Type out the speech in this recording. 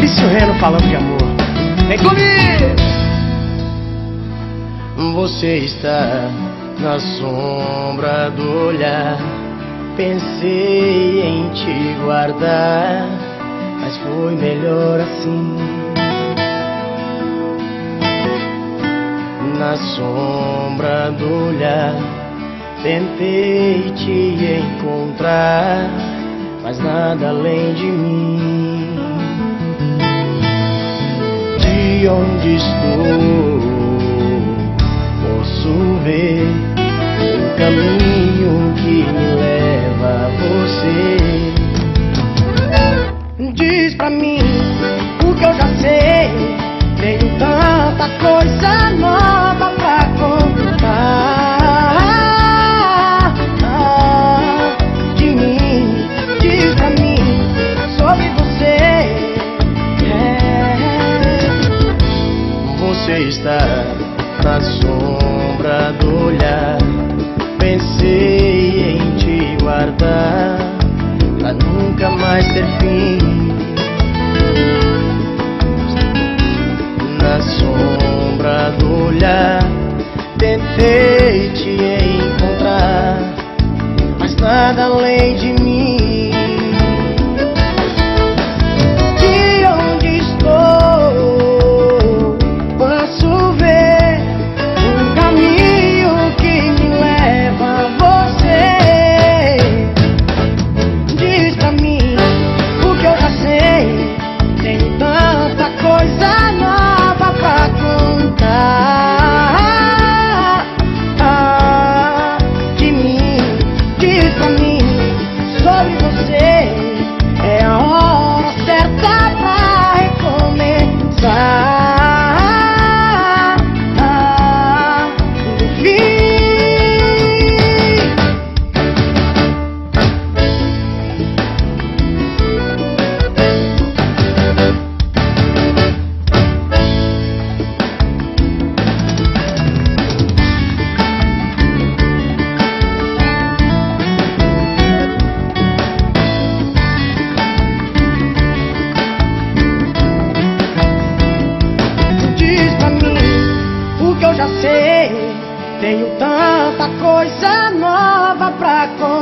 Maurício Reno falando de amor. Vem comigo! Você está na sombra do olhar. Pensei em te guardar, mas foi melhor assim. Na sombra do olhar, tentei te encontrar, mas nada além de mim. De onde estou, posso ver o caminho que me leva a você. Diz pra mim o que eu já sei. Tenho tanta coisa nova pra contar de mim. Diz pra mim sobre você. Você está na sombra do olhar. Pensei em te guardar pra nunca mais ter fim. Na sombra do olhar, tentei te encontrar, mas nada além de mim. De onde estou, posso ver um caminho que me leva a você. Diz pra mim o que eu já sei. Tenho tanta coisa nova pra contar de mim. Diz pra mim sobre você. É a hora certa pra recomeçar do fim. Eu já sei, tenho tanta coisa nova pra contar.